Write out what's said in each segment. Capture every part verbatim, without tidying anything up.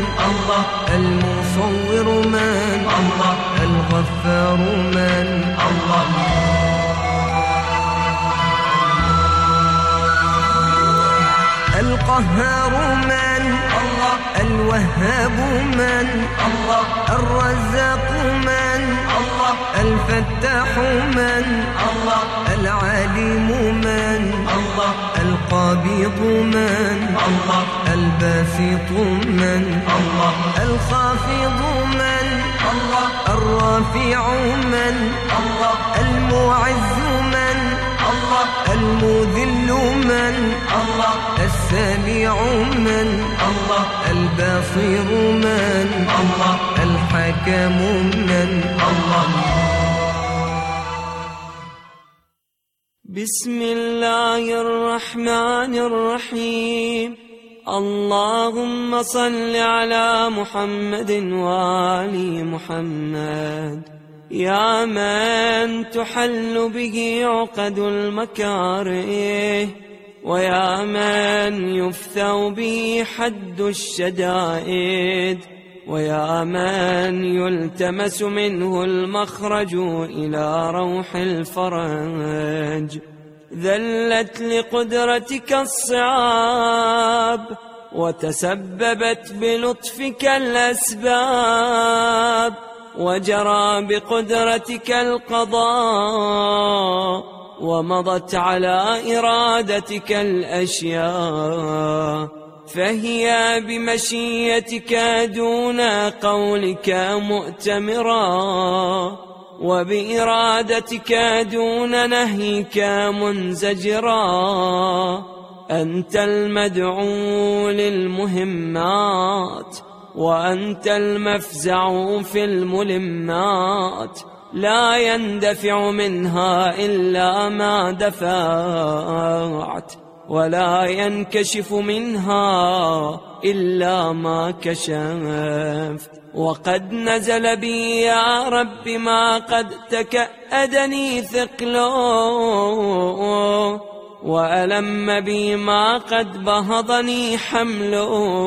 الله المصور من الله الغفار من الله القهار من الله الوهاب من الله الرزاق من الله الفتاح من الله العليم من الله القابض من الله الباسط من الله الخافض من الله الرافع من الله المعز من الله المذل من الله السميع من الله البصير من الله الحكم من الله. بسم الله الرحمن الرحيم. اللهم صل على محمد وآل محمد يا من تحل به عقد المكاره ويا من يفثو به حد الشدائد ويا من يلتمس منه المخرج إلى روح الفرج. ذلت لقدرتك الصعاب وتسببت بلطفك الأسباب وجرى بقدرتك القضاء ومضت على إرادتك الأشياء، فهي بمشيتك دون قولك مؤتمرا وبإرادتك دون نهيك منزجرا. أنت المدعو للمهمات وأنت المفزع في الملمات، لا يندفع منها إلا ما دفعت ولا ينكشف منها إلا ما كشفت. وقد نزل بي يا رب ما قد تكأدني ثقله وألم بي ما قد بهضني حمله،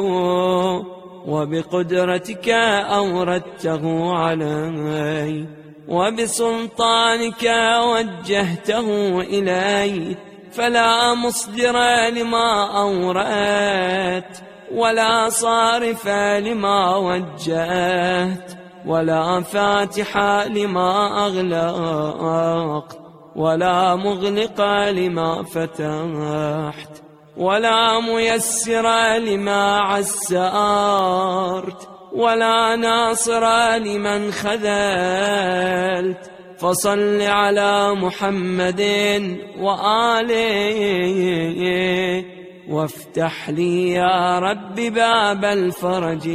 وبقدرتك أوردته علي وبسلطانك وجهته إلي، فلا مصدر لما أوردت ولا صارف لما وجهت ولا فاتح لما أغلقت ولا مغلق لما فتحت ولا ميسر لما عسرت ولا ناصر لمن خذلت. فصل على محمد وآله وافتح لي يا رب باب الفرج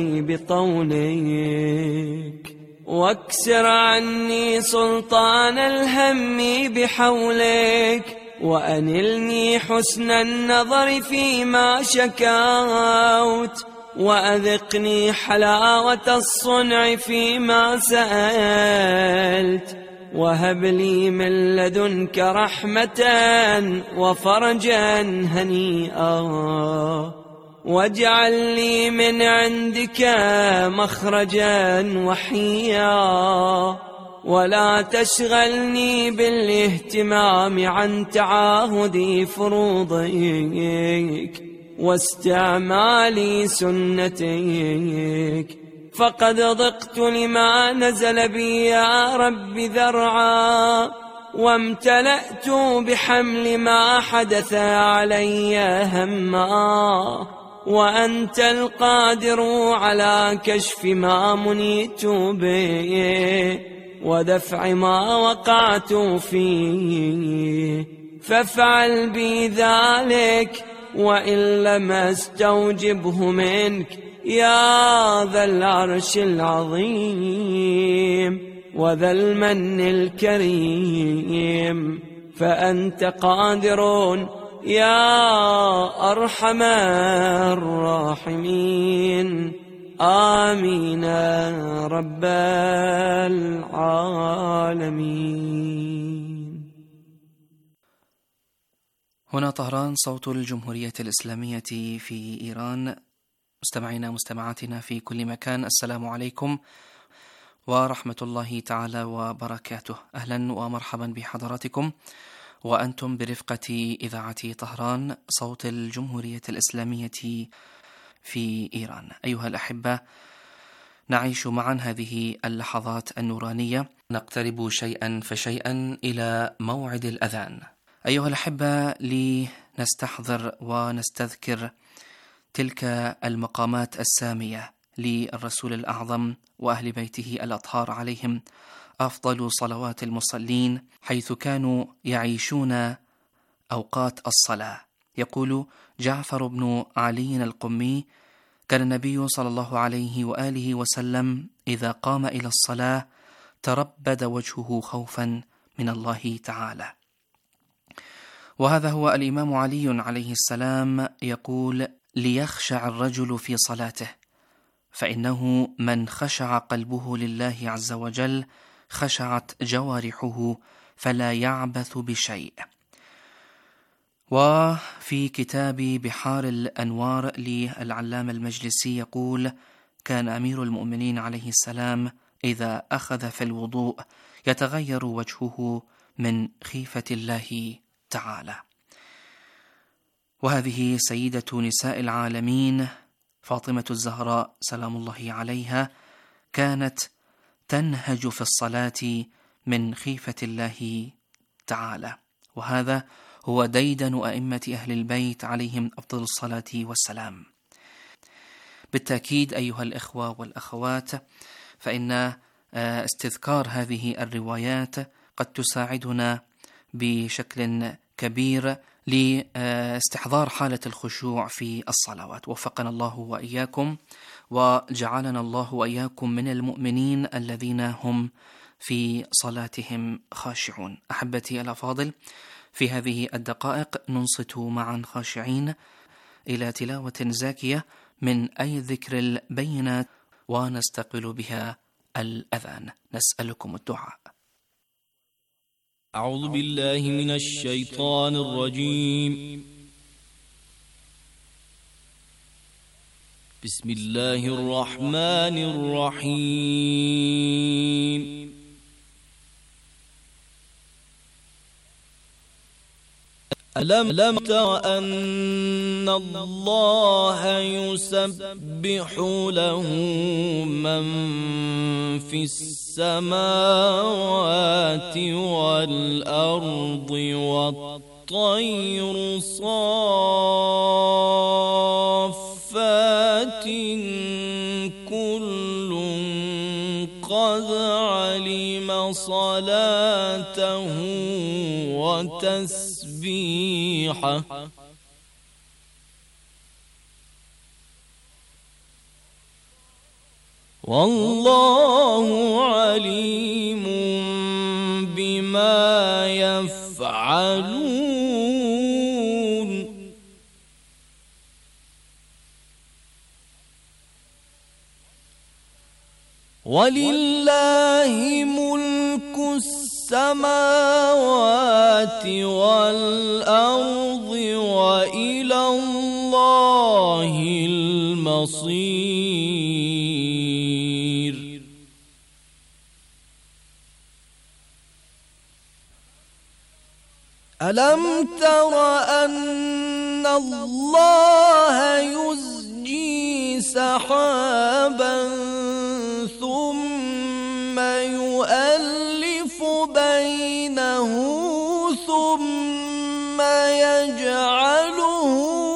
بطولك، واكسر عني سلطان الهم بحولك، وأنلني حسن النظر فيما شكوت، وأذقني حلاوة الصنع فيما سألت، وهب لي من لدنك رحمة وفرجا هنيئا، واجعل لي من عندك مخرجا وحيا، ولا تشغلني بالاهتمام عن تعاهد فروضك واستعمال سنتك، فقد ضقت لما نزل بي يا رب ذرعا، وامتلأت بحمل ما حدث علي هما، وأنت القادر على كشف ما منيت به ودفع ما وقعت فيه، فافعل بي ذلك وإن لم استوجبه منك يا ذا العرش العظيم وذا المن الكريم، فأنت قادر يا أرحم الراحمين. آمين رب العالمين. هنا طهران، صوت الجمهورية الإسلامية في إيران. مستمعينا مستمعاتنا في كل مكان، السلام عليكم ورحمة الله تعالى وبركاته. أهلا ومرحبا بحضراتكم وأنتم برفقة إذاعة طهران صوت الجمهورية الإسلامية في إيران. أيها الأحبة، نعيش معا هذه اللحظات النورانية، نقترب شيئا فشيئا إلى موعد الأذان. أيها الأحبة، لنستحضر ونستذكر تلك المقامات السامية للرسول الأعظم وأهل بيته الأطهار عليهم أفضل صلوات المصلين، حيث كانوا يعيشون أوقات الصلاة. يقول جعفر بن علي القمي: كان النبي صلى الله عليه وآله وسلم إذا قام إلى الصلاة تربد وجهه خوفا من الله تعالى. وهذا هو الإمام علي عليه السلام يقول: ليخشع الرجل في صلاته، فإنه من خشع قلبه لله عز وجل خشعت جوارحه فلا يعبث بشيء. وفي كتاب بحار الأنوار للعلامة المجلسي يقول: كان أمير المؤمنين عليه السلام إذا أخذ في الوضوء يتغير وجهه من خيفة الله تعالى. وهذه سيدة نساء العالمين فاطمة الزهراء سلام الله عليها كانت تنهج في الصلاة من خيفة الله تعالى، وهذا هو ديدن أئمة أهل البيت عليهم أفضل الصلاة والسلام. بالتأكيد أيها الإخوة والأخوات، فإن استذكار هذه الروايات قد تساعدنا بشكل كبير لاستحضار حالة الخشوع في الصلوات. وفقنا الله وإياكم وجعلنا الله وإياكم من المؤمنين الذين هم في صلاتهم خاشعون. أحبتي الأفاضل، في هذه الدقائق ننصت معا خاشعين إلى تلاوة زاكية من أي ذكر البينات ونستقبل بها الأذان. نسألكم الدعاء. أعوذ بالله من الشيطان الرجيم. بسم الله الرحمن الرحيم. ألم تر أن الله يسبح له من في السماوات والأرض والطير صافات كل قد علم صلاته وتسبيحه والله عليم بما يفعلون. ولله ملك السماوات والأرض وإلى الله المصير. ألم تر أن الله يزجي سحابا ثم يؤلف بينه ثم يجعله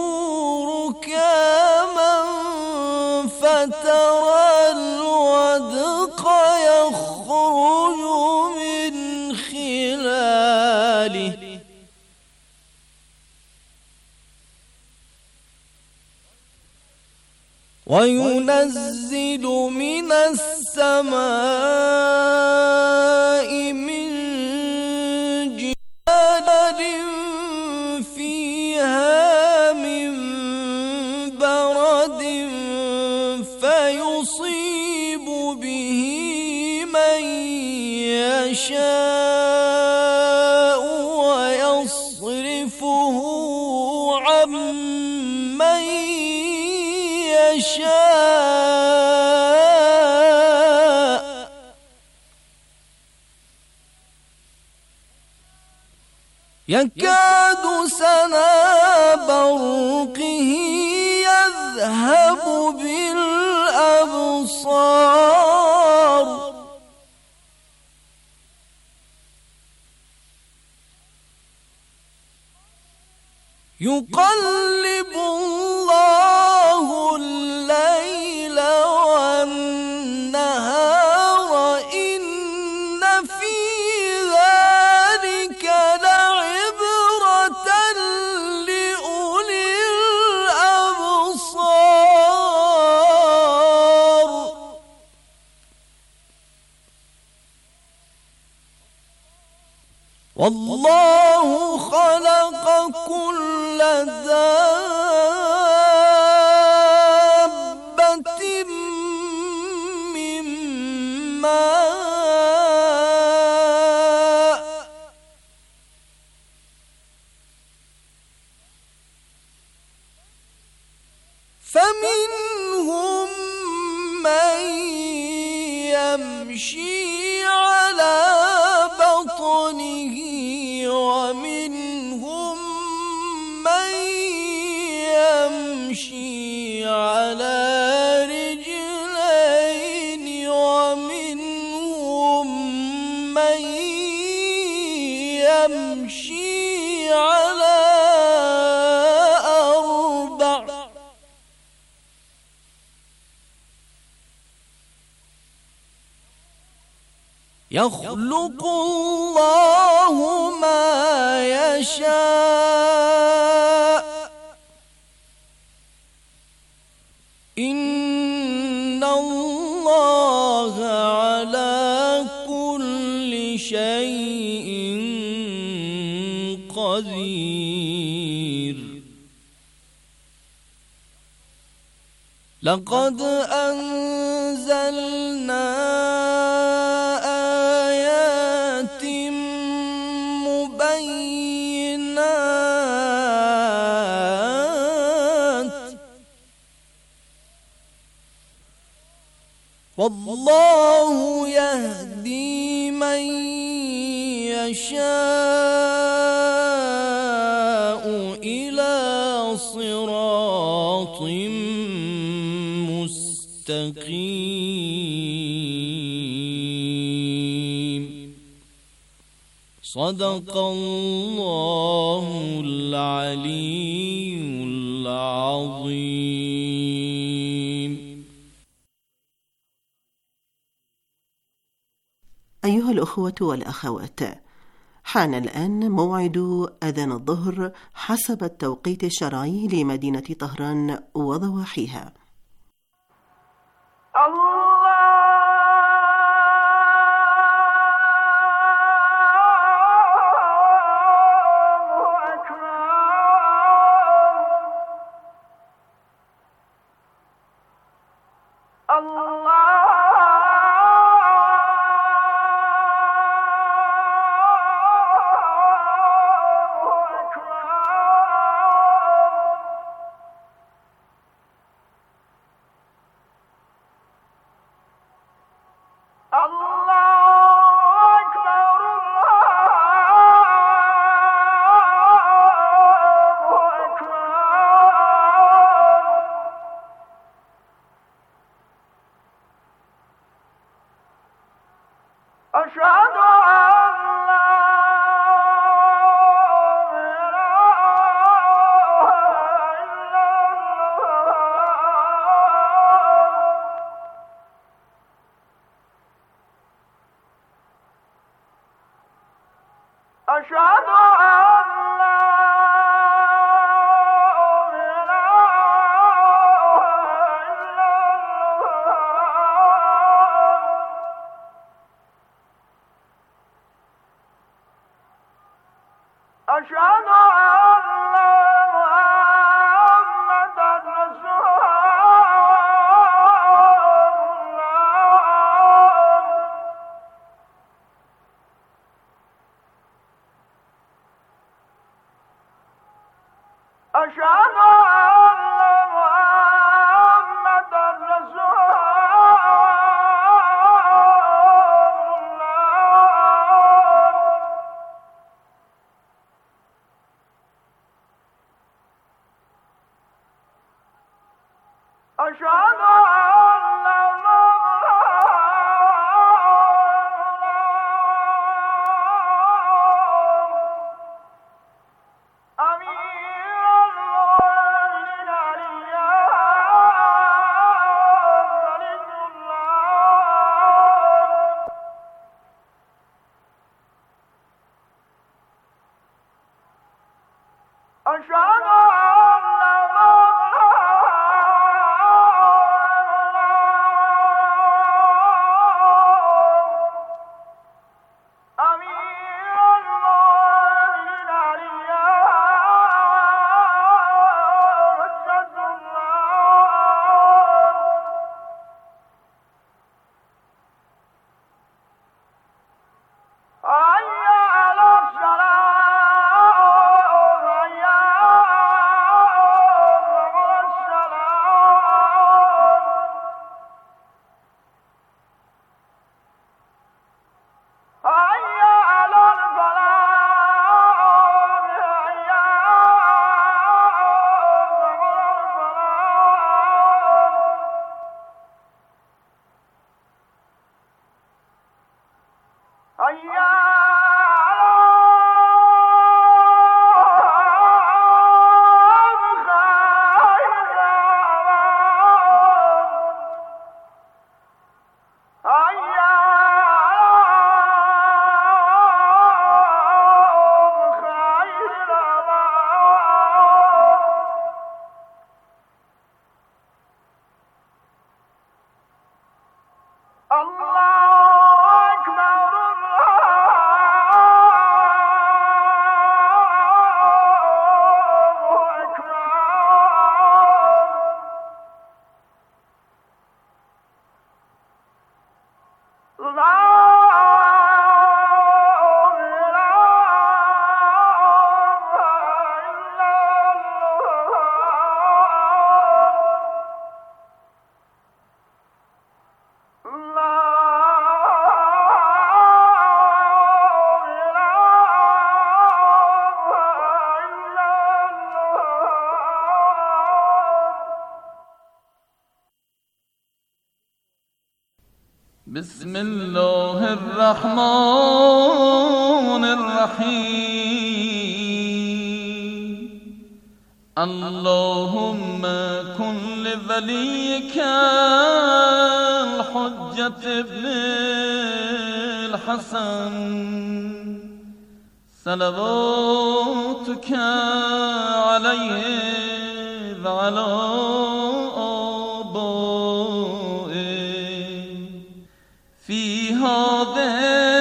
ركاما فترى الودق يخرج من خلاله وينزل من السماء من جبال فيها من برد فيصيب به من يشاء ويصرفه عن من يشاء يكاد سنا برقه يذهب بالأبصار يقلب الله الليل والنهار إن في ذلك لعبرة لأولي الأبصار والله خلق كل دابة من ماء فمنهم من يمشي على بطنه ومنهم من يمشي على رجلين ومنهم من يمشي على أربع يخلق الله ما يشاء إن الله على كل شيء قدير لقد أنزلنا آيات مبينات والله يهدي من يشاء إلى صراط مستقيم صدق الله العلي العظيم. أيها الأخوة والأخوات، حان الآن موعد أذان الظهر حسب التوقيت الشرعي لمدينة طهران وضواحيها. بسم الله الرحمن الرحيم اللهم كن لوليك الحجة ابن الحسن صلواتك عليه وعلى في هذه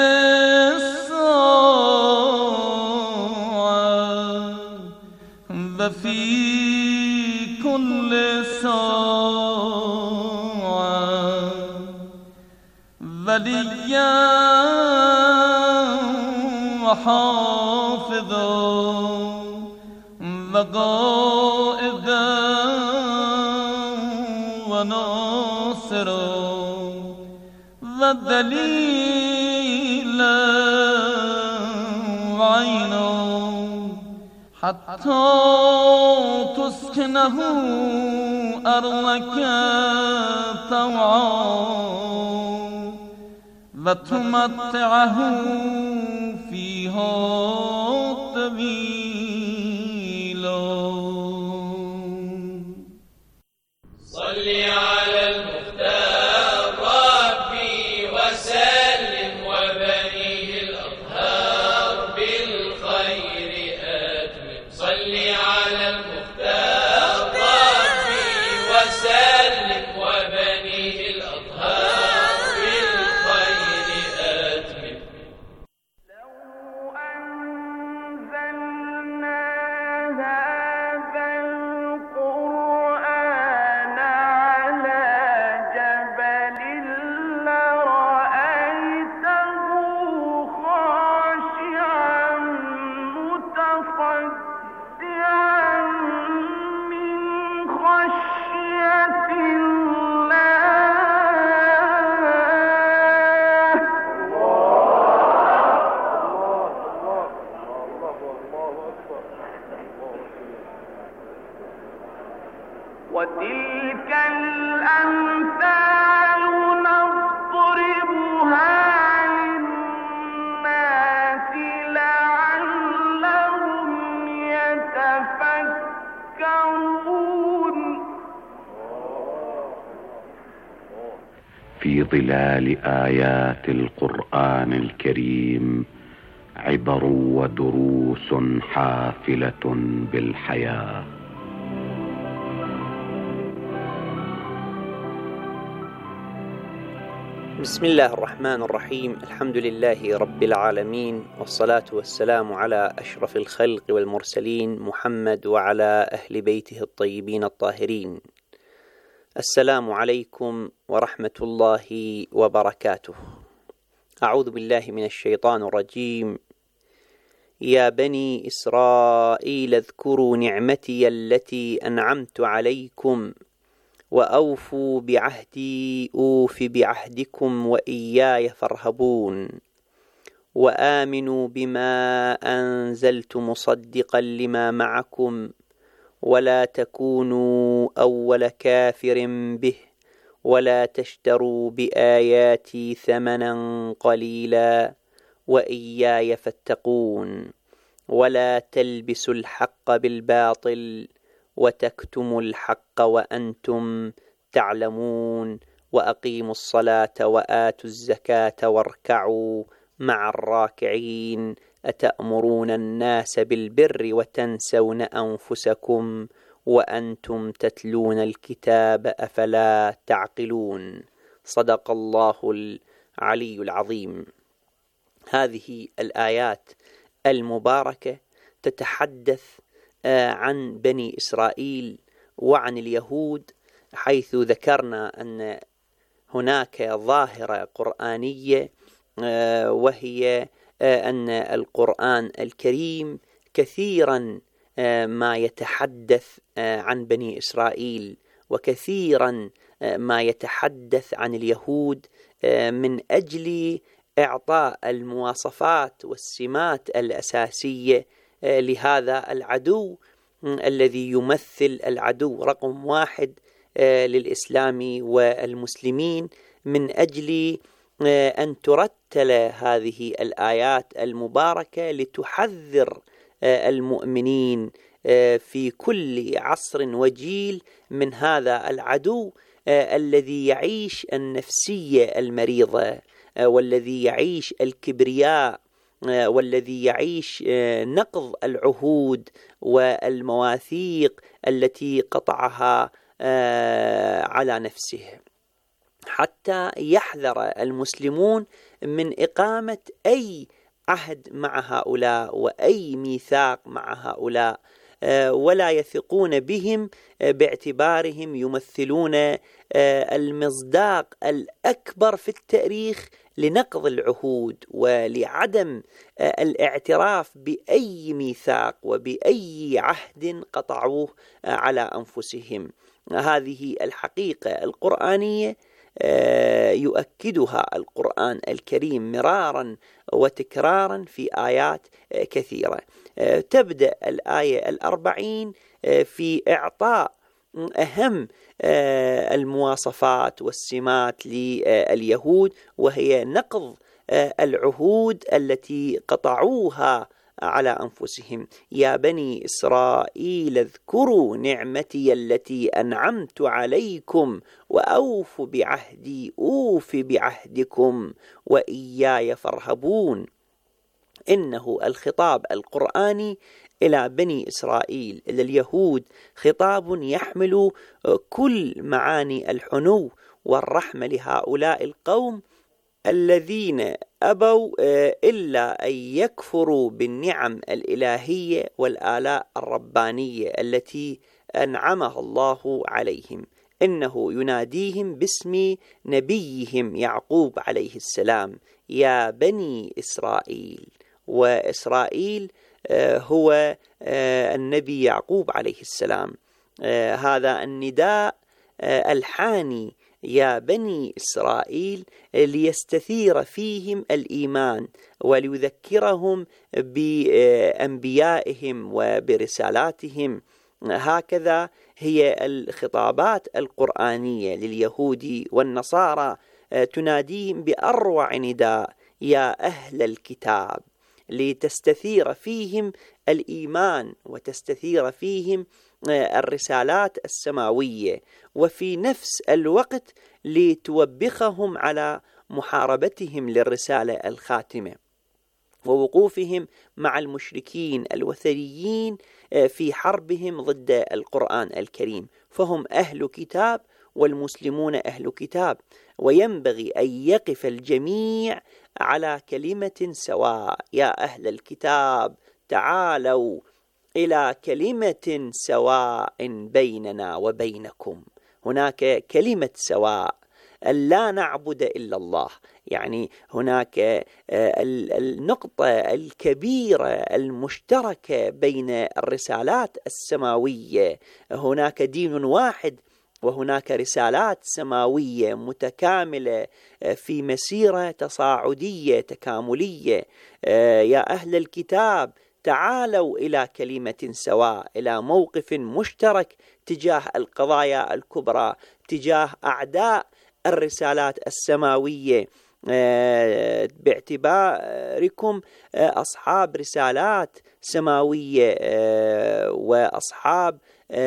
الساعة وفي كل ساعة وليا وحافظا وقائدا وناصرا ودليلا وعينا حتى تسكنه أرضك طوعا وتمتعه فيها طويلا. صل على المختار ربي وسلم وبنيه الأطهار بالخير أتمم. صل على المختار ربي وسلم وبنيه الأطهار بالخير أتمم. لو أنزلنا هذا القرآن على في ظلال آيات القرآن الكريم عبر ودروس حافلة بالحياة. بسم الله الرحمن الرحيم. الحمد لله رب العالمين، والصلاة والسلام على أشرف الخلق والمرسلين محمد وعلى أهل بيته الطيبين الطاهرين. السلام عليكم ورحمة الله وبركاته. أعوذ بالله من الشيطان الرجيم. يا بني إسرائيل اذكروا نعمتي التي أنعمت عليكم وأوفوا بعهدي أوف بعهدكم وإياي فارهبون وآمنوا بما أنزلت مصدقا لما معكم ولا تكونوا أول كافر به ولا تشتروا بآياتي ثمنا قليلا وإياي فاتقون ولا تلبسوا الحق بالباطل وتكتموا الحق وأنتم تعلمون وأقيموا الصلاة وآتوا الزكاة واركعوا مع الراكعين أتأمرون الناس بالبر وتنسون أنفسكم وأنتم تتلون الكتاب أفلا تعقلون. صدق الله العلي العظيم. هذه الآيات المباركة تتحدث عن بني إسرائيل وعن اليهود، حيث ذكرنا أن هناك ظاهرة قرآنية وهي أن القرآن الكريم كثيرا ما يتحدث عن بني إسرائيل وكثيرا ما يتحدث عن اليهود من أجل إعطاء المواصفات والسمات الأساسية لهذا العدو الذي يمثل العدو رقم واحد للإسلام والمسلمين، من أجل أن ترتل هذه الآيات المباركة لتحذر المؤمنين في كل عصر وجيل من هذا العدو الذي يعيش النفسية المريضة والذي يعيش الكبرياء والذي يعيش نقض العهود والمواثيق التي قطعها على نفسه، حتى يحذر المسلمون من إقامة أي عهد مع هؤلاء وأي ميثاق مع هؤلاء، ولا يثقون بهم باعتبارهم يمثلون المصداق الأكبر في التاريخ لنقض العهود ولعدم الاعتراف بأي ميثاق وبأي عهد قطعوه على أنفسهم. هذه الحقيقة القرآنية يؤكدها القرآن الكريم مرارا وتكرارا في آيات كثيرة. تبدأ الآية الأربعين في إعطاء أهم المواصفات والسمات لليهود، وهي نقض العهود التي قطعوها على أنفسهم. يا بني إسرائيل اذكروا نعمتي التي أنعمت عليكم وأوفوا بعهدي أوف بعهدكم وإياي فارهبون. إنه الخطاب القرآني إلى بني إسرائيل، إلى اليهود، خطاب يحمل كل معاني الحنو والرحمة لهؤلاء القوم الذين أبوا إلا أن يكفروا بالنعم الإلهية والآلاء الربانية التي أنعمها الله عليهم. إنه يناديهم باسم نبيهم يعقوب عليه السلام: يا بني إسرائيل. وإسرائيل هو النبي يعقوب عليه السلام. هذا النداء الحاني يا بني إسرائيل ليستثير فيهم الإيمان وليذكرهم بأنبيائهم وبرسالاتهم. هكذا هي الخطابات القرآنية لليهود والنصارى، تناديهم بأروع نداء: يا أهل الكتاب، لتستثير فيهم الإيمان وتستثير فيهم الرسالات السماوية، وفي نفس الوقت لتوبخهم على محاربتهم للرسالة الخاتمة ووقوفهم مع المشركين الوثنيين في حربهم ضد القرآن الكريم. فهم أهل كتاب والمسلمون أهل كتاب، وينبغي أن يقف الجميع على كلمة سواء. يا أهل الكتاب تعالوا إلى كلمة سواء بيننا وبينكم. هناك كلمة سواء، لا نعبد إلا الله. يعني هناك النقطة الكبيرة المشتركة بين الرسالات السماوية. هناك دين واحد وهناك رسالات سماوية متكاملة في مسيرة تصاعدية تكاملية. يا أهل الكتاب تعالوا إلى كلمة سواء، إلى موقف مشترك تجاه القضايا الكبرى، تجاه أعداء الرسالات السماوية، باعتباركم أصحاب رسالات سماوية وأصحاب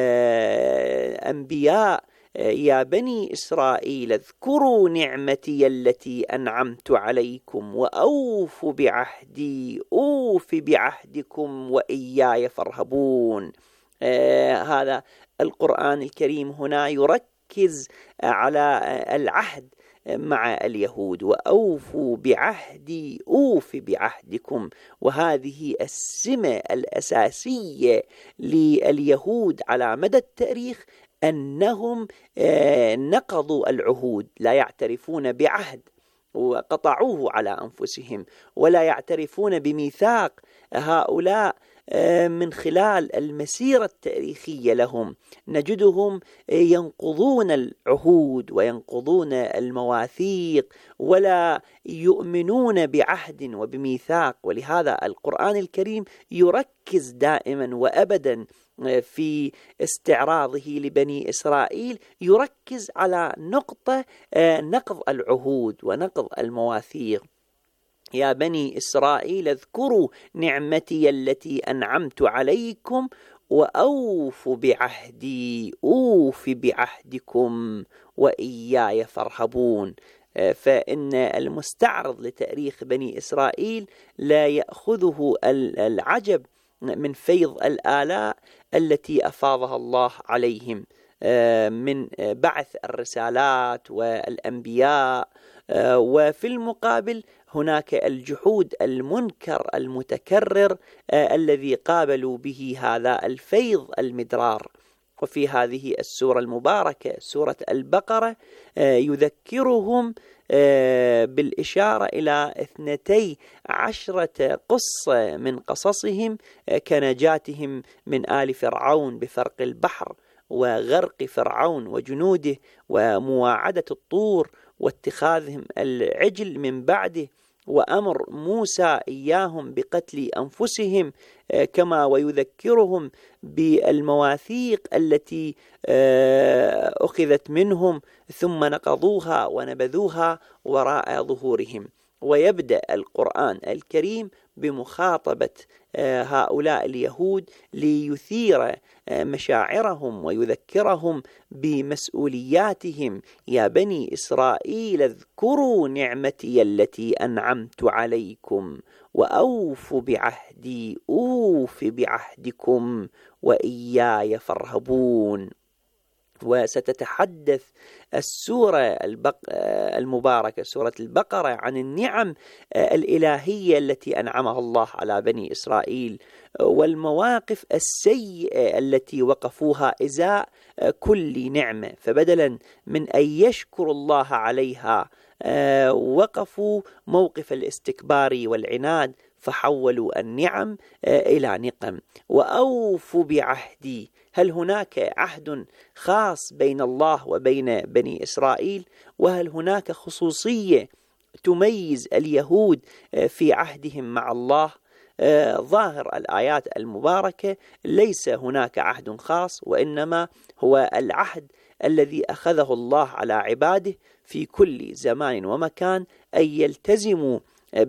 أنبياء. يا بني إسرائيل اذكروا نعمتي التي أنعمت عليكم وأوفوا بعهدي أوف بعهدكم وإياي فارهبون. آه هذا القرآن الكريم هنا يركز على العهد مع اليهود، وأوفوا بعهدي أوف بعهدكم. وهذه السمة الأساسية لليهود على مدى التاريخ، أنهم نقضوا العهود، لا يعترفون بعهد وقطعوه على أنفسهم، ولا يعترفون بميثاق هؤلاء. من خلال المسيرة التاريخية لهم نجدهم ينقضون العهود وينقضون المواثيق ولا يؤمنون بعهد وبميثاق. ولهذا القرآن الكريم يركز دائما وأبدا في استعراضه لبني إسرائيل، يركز على نقطة نقض العهود ونقض المواثيق. يا بني إسرائيل اذكروا نعمتي التي أنعمت عليكم وأوفوا بعهدي أوف بعهدكم وإياي فارهبون. فإن المستعرض لتاريخ بني إسرائيل لا يأخذه العجب من فيض الآلاء التي أفاضها الله عليهم من بعث الرسالات والأنبياء، وفي المقابل هناك الجحود المنكر المتكرر الذي قابلوا به هذا الفيض المدرار. وفي هذه السورة المباركة سورة البقرة يذكرهم بالإشارة إلى اثنتي عشرة قصة من قصصهم كنجاتهم من آل فرعون بفرق البحر وغرق فرعون وجنوده ومواعدة الطور واتخاذهم العجل من بعده، وأمر موسى إياهم بقتل أنفسهم، كما ويذكرهم بالمواثيق التي أخذت منهم ثم نقضوها ونبذوها وراء ظهورهم. ويبدأ القرآن الكريم بمخاطبة هؤلاء اليهود ليثير مشاعرهم ويذكرهم بمسؤولياتهم. يا بني إسرائيل اذكروا نعمتي التي أنعمت عليكم وأوفوا بعهدي أوف بعهدكم وإياي فارهبون. وستتحدث السورة البق... المباركة سورة البقرة عن النعم الإلهية التي أنعمها الله على بني إسرائيل والمواقف السيئة التي وقفوها إزاء كل نعمة، فبدلا من أن يشكروا الله عليها وقفوا موقف الاستكبار والعناد فحولوا النعم إلى نقم. وأوفوا بعهدي، هل هناك عهد خاص بين الله وبين بني إسرائيل؟ وهل هناك خصوصية تميز اليهود في عهدهم مع الله؟ ظاهر الآيات المباركة ليس هناك عهد خاص، وإنما هو العهد الذي أخذه الله على عباده في كل زمان ومكان أن يلتزموا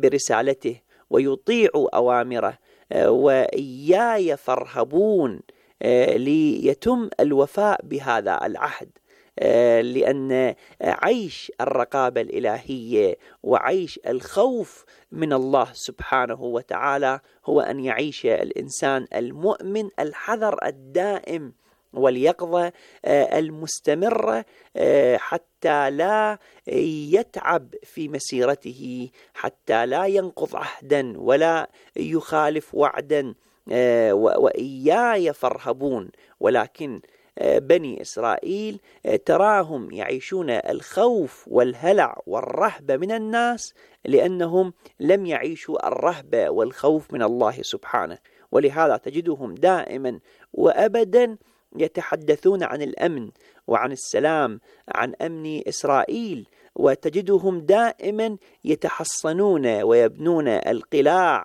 برسالته ويطيعوا أوامره. وإياي فارهبون، ليتم الوفاء بهذا العهد، لأن عيش الرقابة الإلهية وعيش الخوف من الله سبحانه وتعالى هو أن يعيش الإنسان المؤمن الحذر الدائم واليقظة المستمرة حتى لا يتعب في مسيرته، حتى لا ينقض عهدا ولا يخالف وعدا. وإياي فارهبون، ولكن بني إسرائيل تراهم يعيشون الخوف والهلع والرهبة من الناس لأنهم لم يعيشوا الرهبة والخوف من الله سبحانه، ولهذا تجدهم دائما وأبدا يتحدثون عن الأمن وعن السلام، عن أمن إسرائيل، وتجدهم دائما يتحصنون ويبنون القلاع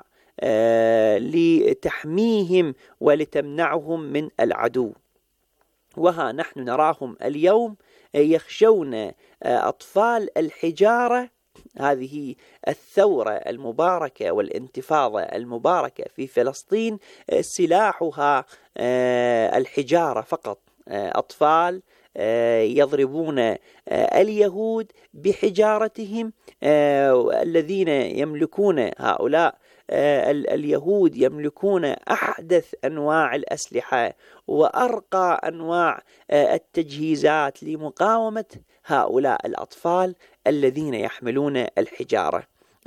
لتحميهم ولتمنعهم من العدو. وها نحن نراهم اليوم يخشون أطفال الحجارة. هذه الثورة المباركة والانتفاضة المباركة في فلسطين سلاحها الحجارة فقط. أطفال يضربون اليهود بحجارتهم، الذين يملكون هؤلاء اليهود يملكون أحدث أنواع الأسلحة وأرقى أنواع التجهيزات لمقاومة هؤلاء الأطفال الذين يحملون الحجارة.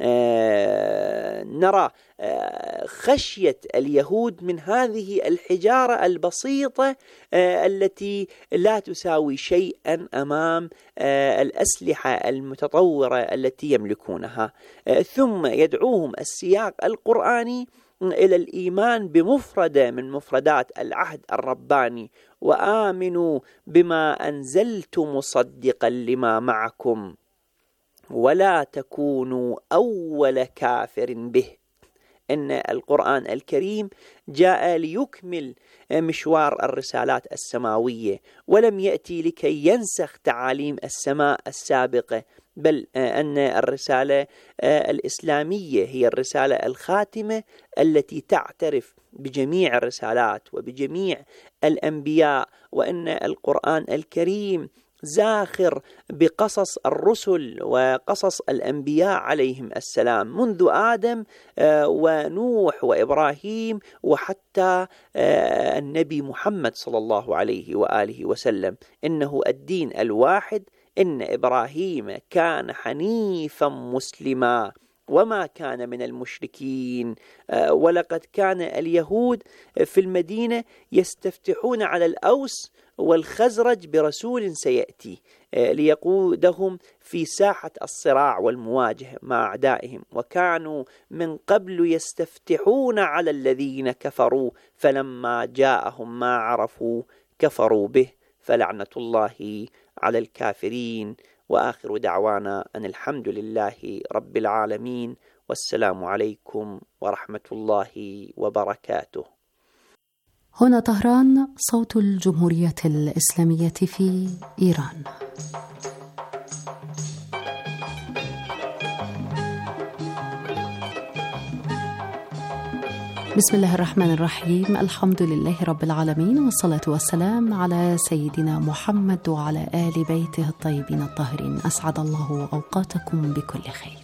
آه نرى آه خشية اليهود من هذه الحجارة البسيطة آه التي لا تساوي شيئا أمام آه الأسلحة المتطورة التي يملكونها. آه ثم يدعوهم السياق القرآني إلى الإيمان بمفردة من مفردات العهد الرباني: وآمنوا بما أنزلت مصدقا لما معكم ولا تكونوا أول كافر به. إن القرآن الكريم جاء ليكمل مشوار الرسالات السماوية، ولم يأتي لكي ينسخ تعاليم السماء السابقة، بل أن الرسالة الإسلامية هي الرسالة الخاتمة التي تعترف بجميع الرسالات وبجميع الأنبياء، وأن القرآن الكريم زاخر بقصص الرسل وقصص الأنبياء عليهم السلام، منذ آدم ونوح وإبراهيم وحتى النبي محمد صلى الله عليه وآله وسلم. إنه الدين الواحد. إن إبراهيم كان حنيفا مسلما وما كان من المشركين. ولقد كان اليهود في المدينة يستفتحون على الأوس والخزرج برسول سيأتي ليقودهم في ساحة الصراع والمواجهة مع أعدائهم، وكانوا من قبل يستفتحون على الذين كفروا فلما جاءهم ما عرفوا كفروا به فلعنة الله على الكافرين. وآخر دعوانا أن الحمد لله رب العالمين، والسلام عليكم ورحمة الله وبركاته. هنا طهران، صوت الجمهورية الإسلامية في إيران. بسم الله الرحمن الرحيم، الحمد لله رب العالمين، والصلاة والسلام على سيدنا محمد وعلى آل بيته الطيبين الطاهرين. أسعد الله أوقاتكم بكل خير.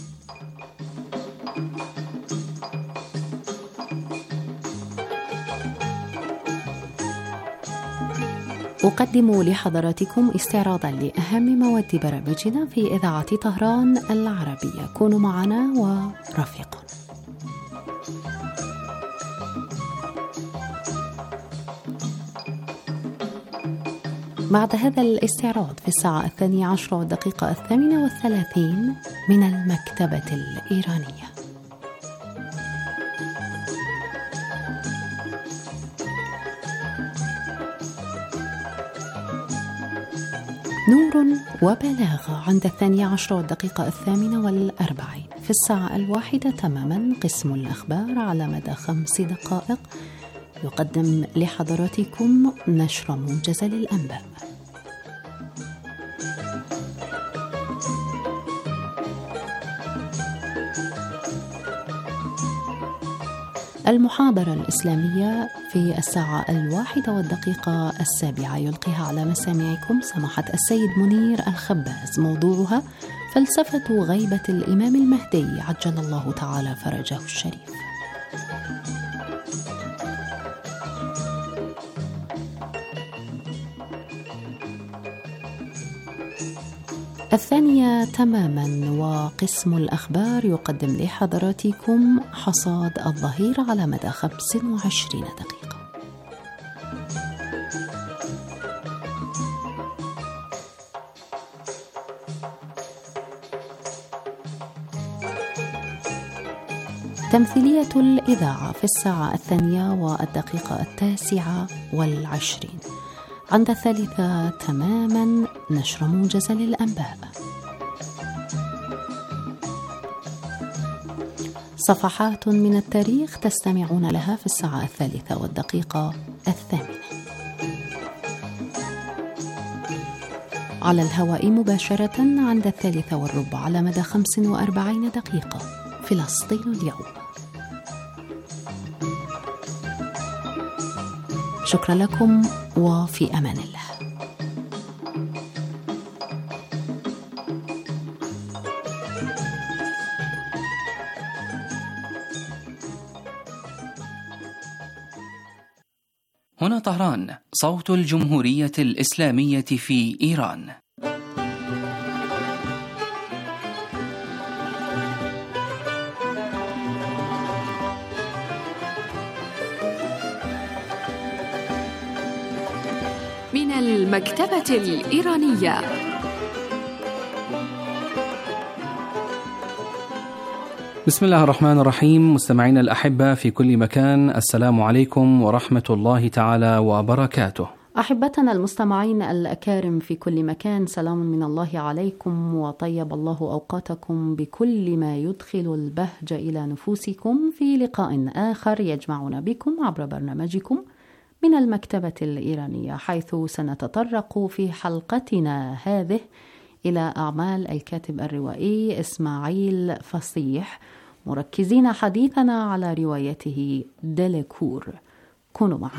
أقدم لحضراتكم استعراضا لأهم مواد برامجنا في إذاعة طهران العربية. كونوا معنا ورفيقون. بعد هذا الاستعراض في الساعة الثانية عشرة والدقيقة الثامنة والثلاثين من المكتبة الإيرانية. نور وبلاغة عند الثانية عشرة والدقيقة الثامنة والأربعين. في الساعة الواحدة تماما قسم الأخبار على مدى خمس دقائق يقدم لحضراتكم نشر موجز للأنباء. المحاضرة الإسلامية في الساعة الواحدة والدقيقة السابعة يلقيها على مسامعكم سماحة السيد منير الخباز، موضوعها فلسفة غيبة الإمام المهدي عجل الله تعالى فرجه الشريف. الثانية تماما وقسم الأخبار يقدم لحضراتكم حصاد الظهير على مدى خمس وعشرين دقيقة. تمثيلية الإذاعة في الساعة الثانية والدقيقة التاسعة والعشرين. عند الثالثة تماما نشر موجز للأنباء. صفحات من التاريخ تستمعون لها في الساعة الثالثة والدقيقة الثامنة. على الهواء مباشرة عند الثالثة والربع على مدى خمس وأربعين دقيقة فلسطين اليوم. شكرا لكم وفي أمان الله. هنا طهران، صوت الجمهورية الإسلامية في إيران. من المكتبة الإيرانية. بسم الله الرحمن الرحيم. مستمعينا الأحبة في كل مكان، السلام عليكم ورحمة الله تعالى وبركاته. أحبتنا المستمعين الأكارم في كل مكان، سلام من الله عليكم وطيب الله أوقاتكم بكل ما يدخل البهج إلى نفوسكم في لقاء آخر يجمعنا بكم عبر برنامجكم من المكتبة الإيرانية، حيث سنتطرق في حلقتنا هذه إلى أعمال الكاتب الروائي إسماعيل فصيح، مركزين حديثنا على روايته ديليكور. كونوا معنا.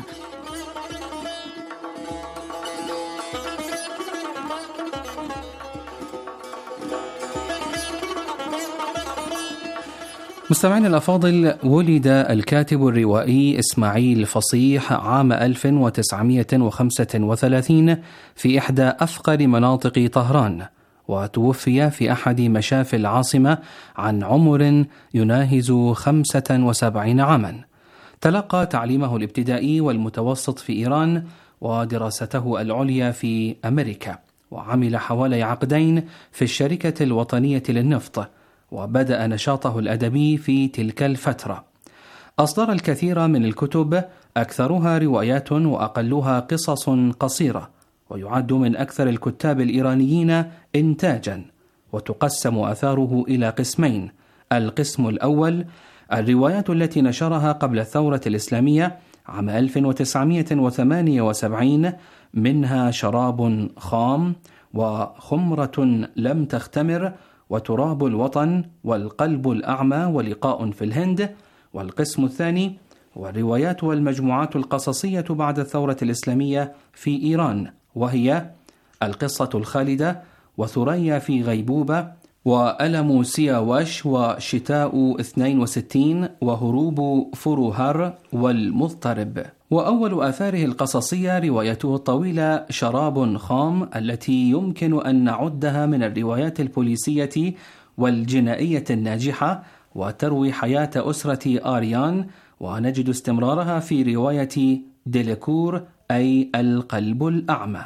مستمعين الأفاضل، ولد الكاتب الروائي إسماعيل فصيح عام ألف وتسعمائة وخمسة وثلاثين في إحدى أفقر مناطق طهران، وتوفي في أحد مشافي العاصمة عن عمر يناهز خمسة وسبعين عاما. تلقى تعليمه الابتدائي والمتوسط في إيران ودراسته العليا في أمريكا، وعمل حوالي عقدين في الشركة الوطنية للنفط، وبدأ نشاطه الأدبي في تلك الفترة. أصدر الكثير من الكتب، أكثرها روايات وأقلها قصص قصيرة، ويعد من أكثر الكتاب الإيرانيين إنتاجا. وتقسم آثاره إلى قسمين: القسم الأول الروايات التي نشرها قبل الثورة الإسلامية عام ألف وتسعمائة وثمانية وسبعين، منها شراب خام، وخمرة لم تختمر، وتراب الوطن، والقلب الأعمى، ولقاء في الهند. والقسم الثاني والروايات والمجموعات القصصية بعد الثورة الإسلامية في إيران، وهي القصة الخالدة، وثريا في غيبوبة، وألم سياوش، وشتاء اثنين وستين، وهروب فروهر، والمضطرب. وأول آثاره القصصية روايته الطويلة شراب خام، التي يمكن أن نعدها من الروايات البوليسية والجنائية الناجحة، وتروي حياة أسرة آريان، ونجد استمرارها في رواية ديليكور أي القلب الأعمى.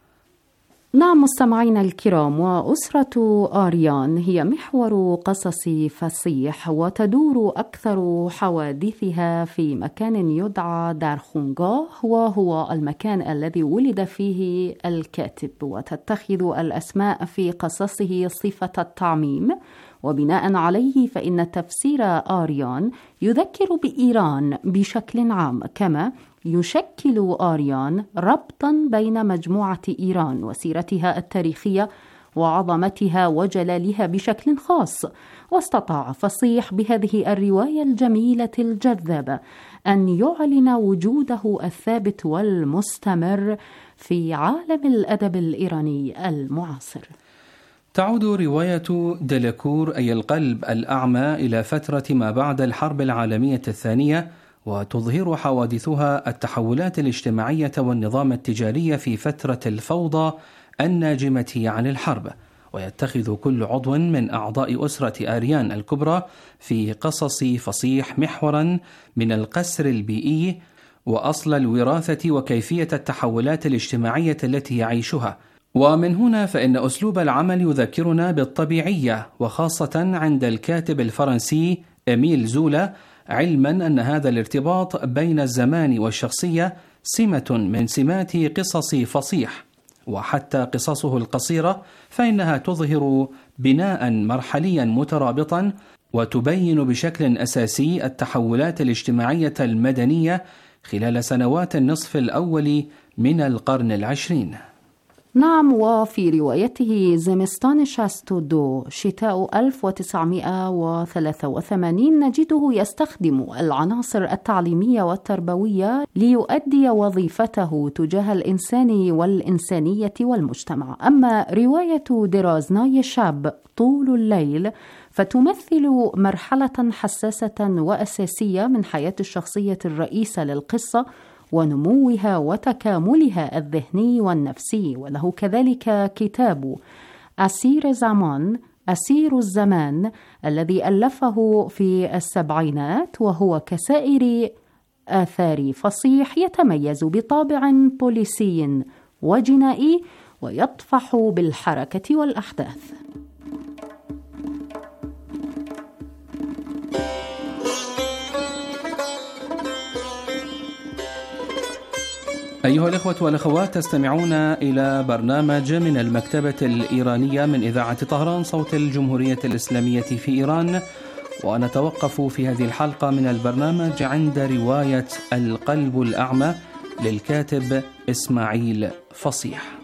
نعم مستمعينا الكرام، وأسرة آريان هي محور قصص فصيح، وتدور أكثر حوادثها في مكان يدعى دارخونغاه، وهو المكان الذي ولد فيه الكاتب، وتتخذ الأسماء في قصصه صفة التعميم، وبناء عليه فإن تفسير آريان يذكر بإيران بشكل عام، كما يشكل آريان ربطا بين مجموعة إيران وسيرتها التاريخية وعظمتها وجلالها بشكل خاص. واستطاع فصيح بهذه الرواية الجميلة الجذابة أن يعلن وجوده الثابت والمستمر في عالم الأدب الإيراني المعاصر. تعود رواية ديليكور أي القلب الأعمى إلى فترة ما بعد الحرب العالمية الثانية، وتظهر حوادثها التحولات الاجتماعية والنظام التجاري في فترة الفوضى الناجمة عن الحرب. ويتخذ كل عضو من أعضاء أسرة آريان الكبرى في قصص فصيح محورا من القسر البيئي وأصل الوراثة وكيفية التحولات الاجتماعية التي يعيشها. ومن هنا فإن أسلوب العمل يذكرنا بالطبيعية، وخاصة عند الكاتب الفرنسي إميل زولا، علما أن هذا الارتباط بين الزمان والشخصية سمة من سمات قصص فصيح. وحتى قصصه القصيرة فإنها تظهر بناء مرحليا مترابطا، وتبين بشكل أساسي التحولات الاجتماعية المدنية خلال سنوات النصف الأول من القرن العشرين. نعم، وفي روايته زمستان شاستو دو شتاء ألف وتسعمائة وثلاثة وثمانين نجده يستخدم العناصر التعليمية والتربوية ليؤدي وظيفته تجاه الإنسان والإنسانية والمجتمع. أما رواية درازناي شاب طول الليل فتمثل مرحلة حساسة وأساسية من حياة الشخصية الرئيسة للقصة ونموها وتكاملها الذهني والنفسي. وله كذلك كتاب أسير زمان أسير الزمان الذي ألفه في السبعينات، وهو كسائر آثار فصيح يتميز بطابع بوليسي وجنائي ويطفح بالحركة والأحداث. أيها الإخوة والأخوات، تستمعون إلى برنامج من المكتبة الإيرانية من إذاعة طهران صوت الجمهورية الإسلامية في إيران، ونتوقف في هذه الحلقة من البرنامج عند رواية القلب الأعمى للكاتب إسماعيل فصيح.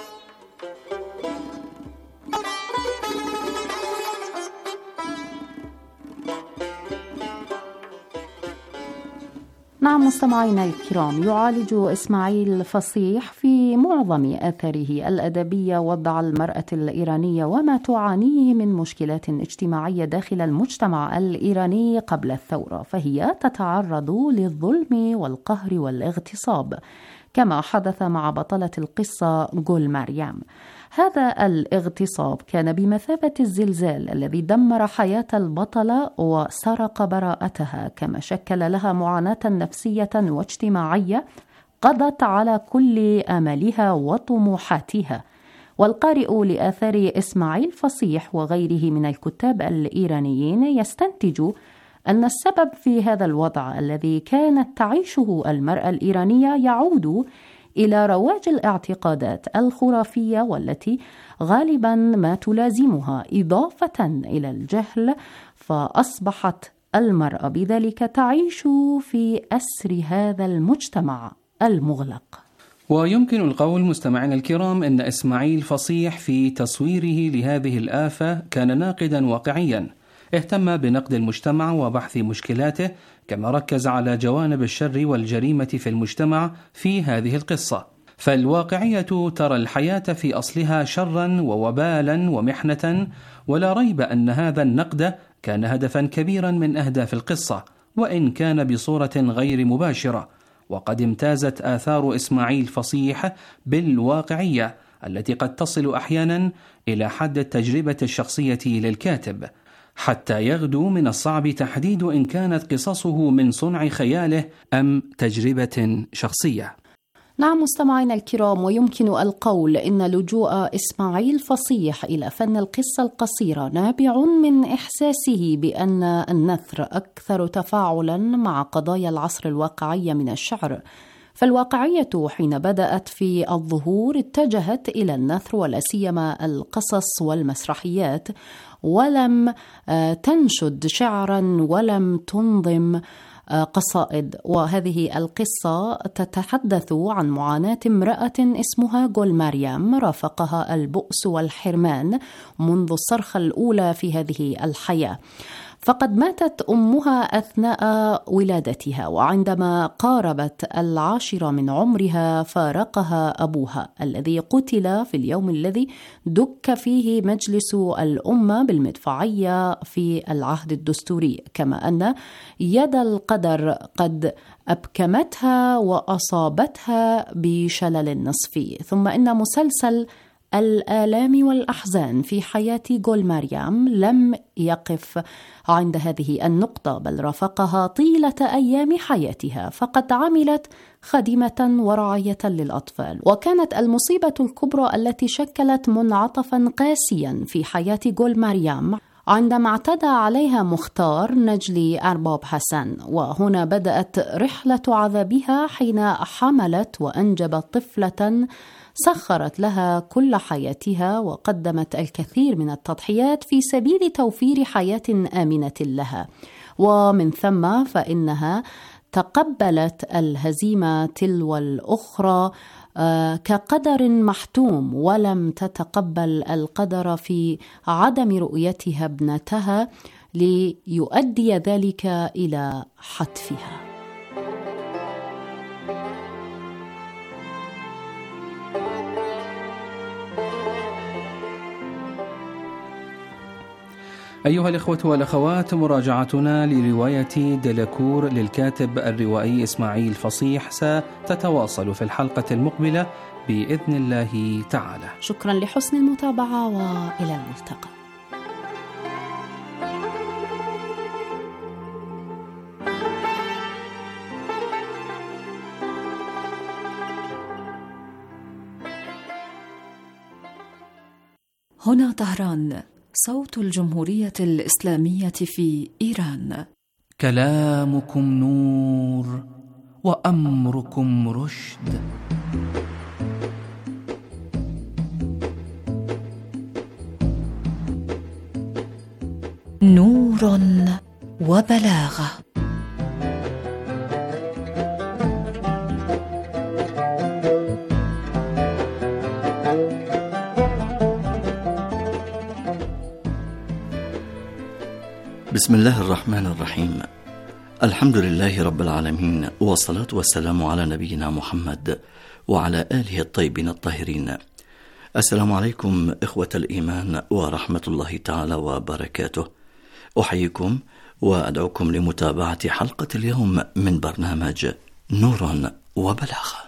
نعم مستمعينا الكرام، يعالج إسماعيل فصيح في معظم آثاره الأدبية وضع المرأة الإيرانية وما تعانيه من مشكلات اجتماعية داخل المجتمع الإيراني قبل الثورة، فهي تتعرض للظلم والقهر والاغتصاب، كما حدث مع بطلة القصة جول مريم. هذا الاغتصاب كان بمثابة الزلزال الذي دمر حياة البطلة وسرق براءتها، كما شكل لها معاناة نفسية واجتماعية قضت على كل آمالها وطموحاتها. والقارئ لآثار إسماعيل فصيح وغيره من الكتاب الإيرانيين يستنتج أن السبب في هذا الوضع الذي كانت تعيشه المرأة الإيرانية يعود إلى رواج الاعتقادات الخرافية والتي غالبا ما تلازمها، إضافة إلى الجهل، فأصبحت المرأة بذلك تعيش في أسر هذا المجتمع المغلق. ويمكن القول مستمعينا الكرام أن إسماعيل فصيح في تصويره لهذه الآفة كان ناقدا واقعيا، اهتم بنقد المجتمع وبحث مشكلاته، كما ركز على جوانب الشر والجريمة في المجتمع في هذه القصة. فالواقعية ترى الحياة في أصلها شرا ووبالا ومحنة، ولا ريب أن هذا النقد كان هدفا كبيرا من أهداف القصة، وإن كان بصورة غير مباشرة. وقد امتازت آثار إسماعيل فصيح بالواقعية التي قد تصل أحيانا إلى حد التجربة الشخصية للكاتب، حتى يغدو من الصعب تحديد إن كانت قصصه من صنع خياله أم تجربة شخصية. نعم مستمعينا الكرام، ويمكن القول إن لجوء إسماعيل فصيح إلى فن القصة القصيرة نابع من إحساسه بأن النثر أكثر تفاعلا مع قضايا العصر الواقعية من الشعر. فالواقعية حين بدأت في الظهور اتجهت إلى النثر ولا سيما القصص والمسرحيات، ولم تنشد شعرا ولم تنظم قصائد. وهذه القصة تتحدث عن معاناة امرأة اسمها جول مريم رافقها البؤس والحرمان منذ الصرخة الأولى في هذه الحياة. فقد ماتت أمها أثناء ولادتها، وعندما قاربت العاشرة من عمرها فارقها أبوها الذي قتل في اليوم الذي دك فيه مجلس الأمة بالمدفعية في العهد الدستوري، كما أن يد القدر قد أبكمتها وأصابتها بشلل نصفي. ثم إن مسلسل الآلام والأحزان في حياة جول مريم لم يقف عند هذه النقطة، بل رافقها طيلة أيام حياتها، فقد عملت خادمة ورعاية للأطفال. وكانت المصيبة الكبرى التي شكلت منعطفا قاسيا في حياة جول مريم عندما اعتدى عليها مختار نجلي أرباب حسن. وهنا بدأت رحلة عذابها حين حملت وأنجبت طفلة سخرت لها كل حياتها وقدمت الكثير من التضحيات في سبيل توفير حياة آمنة لها. ومن ثم فإنها تقبلت الهزيمة تلو الأخرى كقدر محتوم، ولم تتقبل القدر في عدم رؤيتها ابنتها ليؤدي ذلك إلى حتفها. أيها الإخوة والأخوات، مراجعتنا لرواية ديلاكور للكاتب الروائي إسماعيل فصيح ستتواصل في الحلقة المقبلة بإذن الله تعالى. شكرا لحسن المتابعة وإلى الملتقى. هنا طهران، صوت الجمهورية الإسلامية في إيران. كلامكم نور وأمركم رشد. نور وبلاغة. بسم الله الرحمن الرحيم. الحمد لله رب العالمين، والصلاة والسلام على نبينا محمد وعلى آله الطيبين الطاهرين. السلام عليكم إخوة الإيمان ورحمة الله تعالى وبركاته. أحييكم وأدعوكم لمتابعة حلقة اليوم من برنامج نور وبلاغة.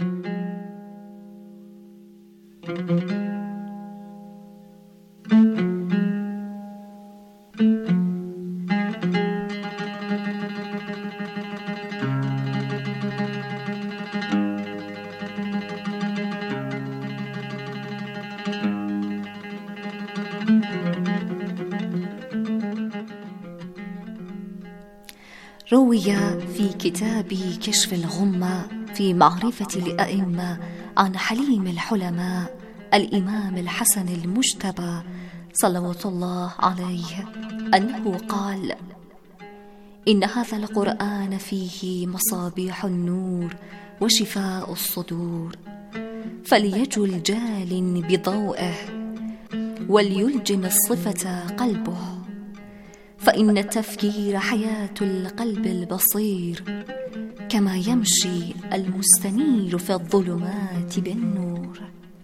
روي في كتاب كشف الغمة في معرفة الأئمة عن حليم الحلماء الإمام الحسن المجتبى صلوات الله عليه أنه قال: إن هذا القرآن فيه مصابيح النور وشفاء الصدور، فليجل جال بضوئه وليلجم الصفة قلبه، فإن التفكير حياة القلب البصير، كما يمشي المستنير في الظلمات بالنور.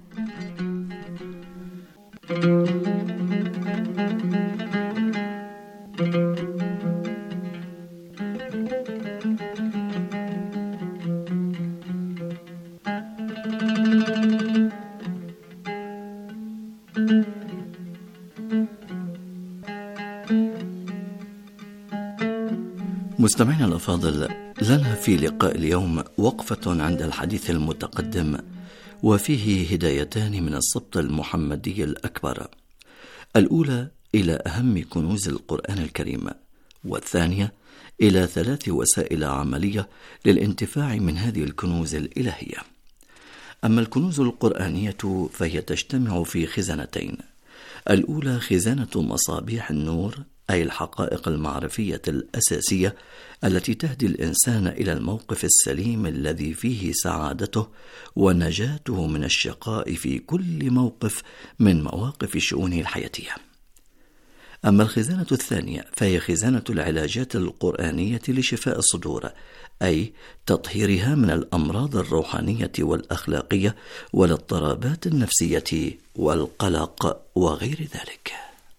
مستمعينا الأفاضل، لنا في لقاء اليوم وقفة عند الحديث المتقدم، وفيه هدايتان من السبط المحمدي الأكبر: الأولى إلى أهم كنوز القرآن الكريم، والثانية إلى ثلاث وسائل عملية للانتفاع من هذه الكنوز الإلهية. أما الكنوز القرآنية فهي تجتمع في خزانتين: الأولى خزانة مصابيح النور أي الحقائق المعرفية الأساسية التي تهدي الإنسان إلى الموقف السليم الذي فيه سعادته ونجاته من الشقاء في كل موقف من مواقف شؤونه الحياتية. أما الخزانة الثانية فهي خزانة العلاجات القرآنية لشفاء الصدور، أي تطهيرها من الأمراض الروحانية والأخلاقية والاضطرابات النفسية والقلق وغير ذلك.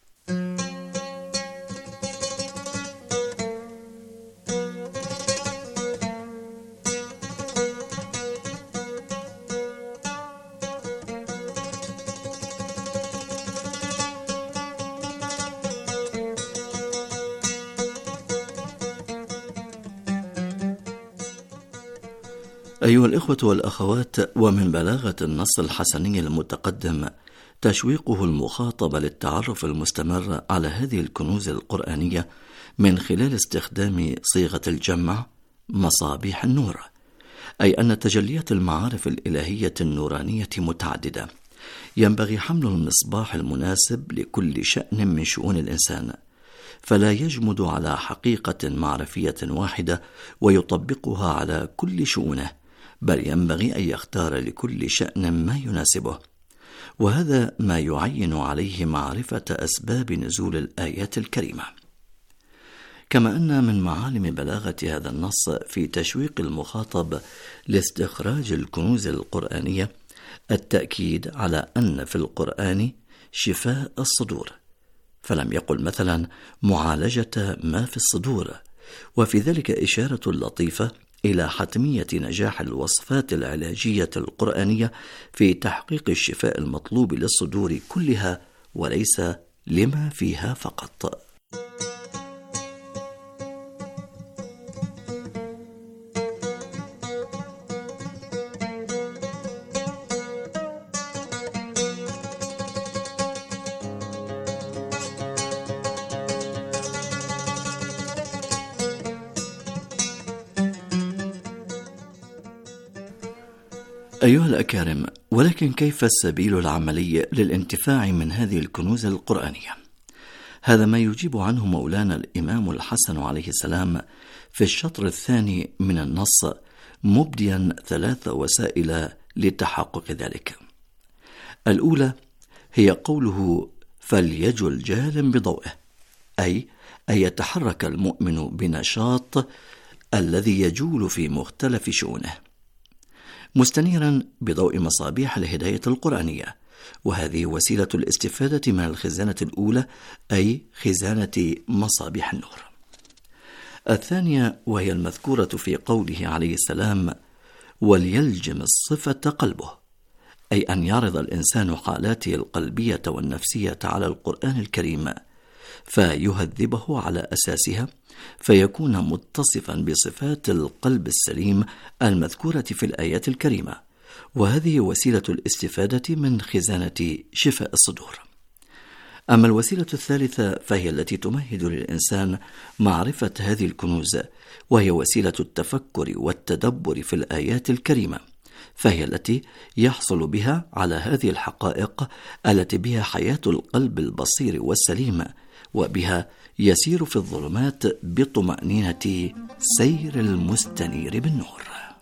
أيها الإخوة والأخوات، ومن بلاغة النص الحسني المتقدم تشويقه المخاطب للتعرف المستمر على هذه الكنوز القرآنية من خلال استخدام صيغة الجمع مصابيح النور، أي أن تجليات المعارف الإلهية النورانية متعددة، ينبغي حمل المصباح المناسب لكل شأن من شؤون الإنسان، فلا يجمد على حقيقة معرفية واحدة ويطبقها على كل شؤونه، بل ينبغي أن يختار لكل شأن ما يناسبه، وهذا ما يعين عليه معرفة أسباب نزول الآيات الكريمة. كما أن من معالم بلاغة هذا النص في تشويق المخاطب لاستخراج الكنوز القرآنية التأكيد على أن في القرآن شفاء الصدور، فلم يقل مثلا معالجة ما في الصدور، وفي ذلك إشارة لطيفة إلى حتمية نجاح الوصفات العلاجية القرآنية في تحقيق الشفاء المطلوب للصدور كلها وليس لما فيها فقط. أيها الأكارم، ولكن كيف السبيل العملي للانتفاع من هذه الكنوز القرآنية؟ هذا ما يجيب عنه مولانا الإمام الحسن عليه السلام في الشطر الثاني من النص، مبديا ثلاث وسائل لتحقق ذلك. الأولى هي قوله فليجل جال بضوئه، أي أن يتحرك المؤمن بنشاط الذي يجول في مختلف شؤونه، مستنيرا بضوء مصابيح الهداية القرآنية، وهذه وسيلة الاستفادة من الخزانة الأولى، أي خزانة مصابيح النور. الثانية وهي المذكورة في قوله عليه السلام وليلجم الصفة قلبه، أي أن يعرض الإنسان حالاته القلبية والنفسية على القرآن الكريم فيهذبه على أساسها، فيكون متصفا بصفات القلب السليم المذكورة في الآيات الكريمة، وهذه وسيلة الاستفادة من خزانة شفاء الصدور. أما الوسيلة الثالثة فهي التي تمهد للإنسان معرفة هذه الكنوز، وهي وسيلة التفكر والتدبر في الآيات الكريمة، فهي التي يحصل بها على هذه الحقائق التي بها حياة القلب البصير والسليم، وبها يسير في الظلمات بطمأنينة سير المستنير بالنور.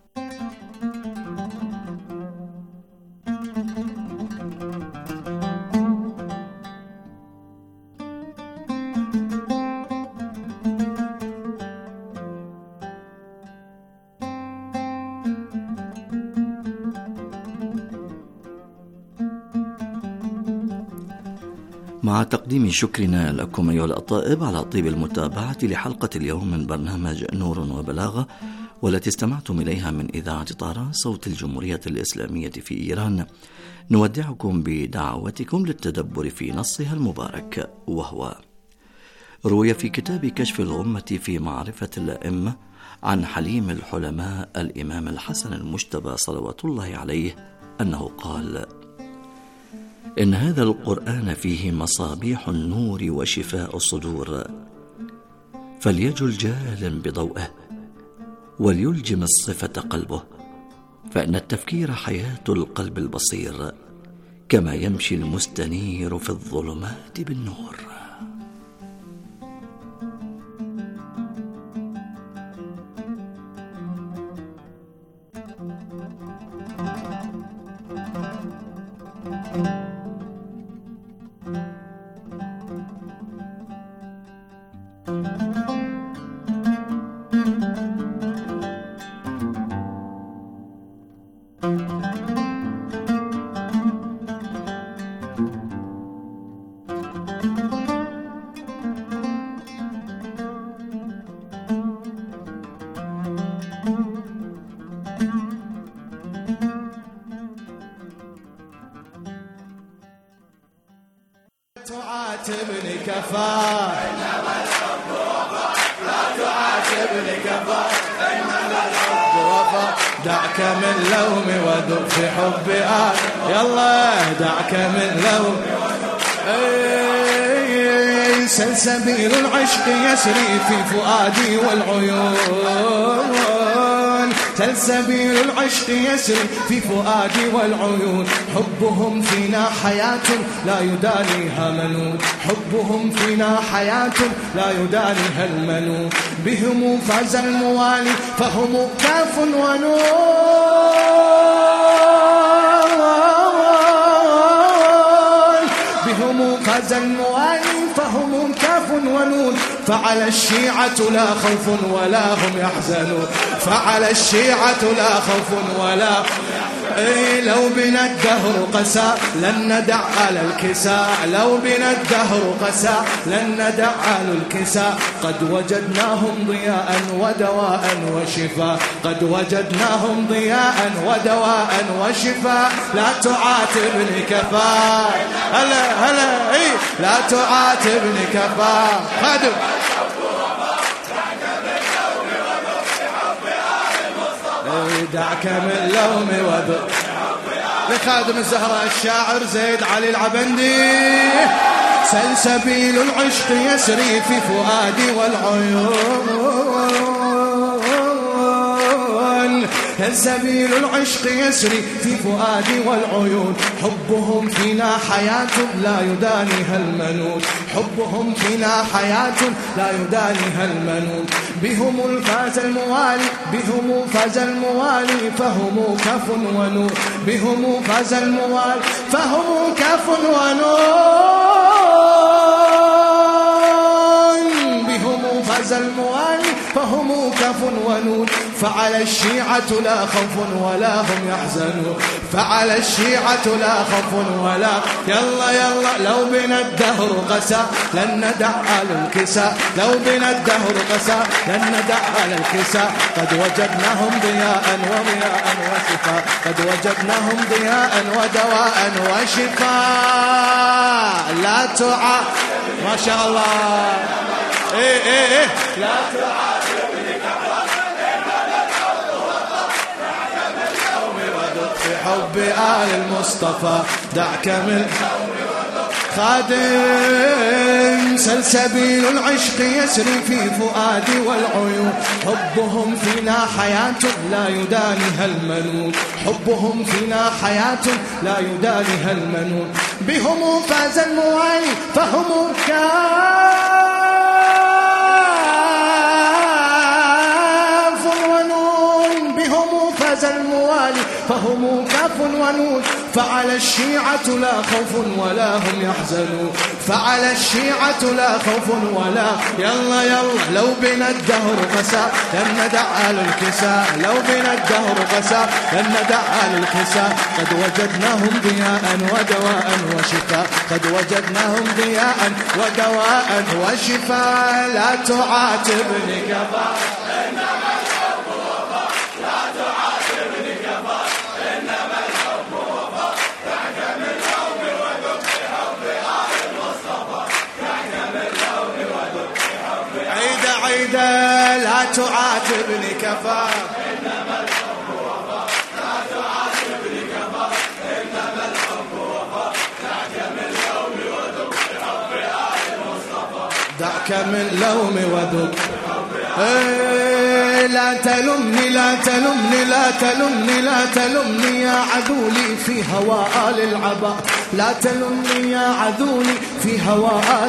مع تقديم شكرنا لكم أيها الأطائب على طيب المتابعة لحلقة اليوم من برنامج نور وبلاغة، والتي استمعتم إليها من إذاعة طهران صوت الجمهورية الإسلامية في إيران. نودعكم بدعوتكم للتدبر في نصها المبارك، وهو روي في كتاب كشف الغمة في معرفة الأئمة عن حليم الحلماء الإمام الحسن المجتبى صلوات الله عليه أنه قال: إن هذا القرآن فيه مصابيح النور وشفاء الصدور، فليجل جال بضوئه وليلجم الصفة قلبه، فإن التفكير حياة القلب البصير، كما يمشي المستنير في الظلمات بالنور. تعاتبني كفاك إنما الحب وفا لا تعاتبني كفاك إنما الحب وفا دعك من لومي وذوق في حبي آه يلا دعك من لومي وذوق سلسبيل العشق يسري في فؤادي والعيون سلسبيل العشق يسري في فؤادي والعيون حبهم فينا حياة لا يدانيها منون حبهم فينا حياة لا يدانيها المنون بهم فاز الموالي فهم كاف ونون بهم فاز الموالي فهم كاف ونون فعلى الشيعة لا خوف ولا هم يحزنون فعلى الشيعة لا خوف ولا إيه لو بنا الدهر قسى لن ندع على الكساء لو بنا الدهر قسى لن ندع على الكساء قد وجدناهم ضياء ودواء وشفاء قد وجدناهم ضياء ودواء وشفاء لا تعاتبني كفاء هلا هلا إيه لا تعاتبني كفاء خدم دعك من لومي وذوق لخادم الزهراء الشاعر زيد علي العبندي سلسبيل العشق يسري في فؤادي والعيون سلسبيل العشق يسري في فؤادي والعيون حبهم فينا حياة لا يدانيها المنون حبهم فينا حياة لا يدانيها المنون بهم الفاز الموالي بهم فاز الموالي فهم كف ونور بهم فاز الموالي فهم كف ونور بهم فاز الموالي فهم كف ونون فعلى الشيعة لا خوف ولا هم يحزنون فعلى الشيعة لا خوف ولا يلا يلا لو بنا الدهر قسى لن ندع على الكساء لو بنا الدهر قسى لن ندع على الكساء قد وجدناهم ضياء وضياء وشفاء قد وجدناهم ضياء ودواء وشفاء لا تعا ما شاء الله ايه ايه ايه لا تعا حب آل المصطفى دعك من خادم سلسبيل العشق يسري في فؤادي والعيون حبهم فينا حياة لا يدانيها المنون حبهم فينا حياة لا يدانيها المنون بهم فاز الموالي فهم كاف ونون بهم فاز الموالي فهم كاف ونون فعلى الشيعة لا خوف ولا هم يحزنون فعلى الشيعة لا خوف ولا يلا يلا لو بنا الدهر قسى لن ندع على الكساء لو بنا الدهر قسى لن ندع على الكساء قد وجدناهم ضياء ودواء وشفاء قد وجدناهم ضياء ودواء وشفاء لا تعاتبني كفاء إنما الحب وفا لا تعاتبني كفاء إنما الحب وفا دعك من لومي وذوق في حبي آل المصطفى دعك من لومي وذوق في حبي عيدة عيدة لا تعاتبني كفاء إنما الحب وفا لا تعاتبني كفاء إنما الحب وفا دعك من لومي وذوق في حبي آل المصطفى دعك من لومي وذوق إيه لا تلمني لا تلمني لا تلمني لا تلمني يا عذولي في هوى آل العبا لا تلمني يا عذولي في هوى آل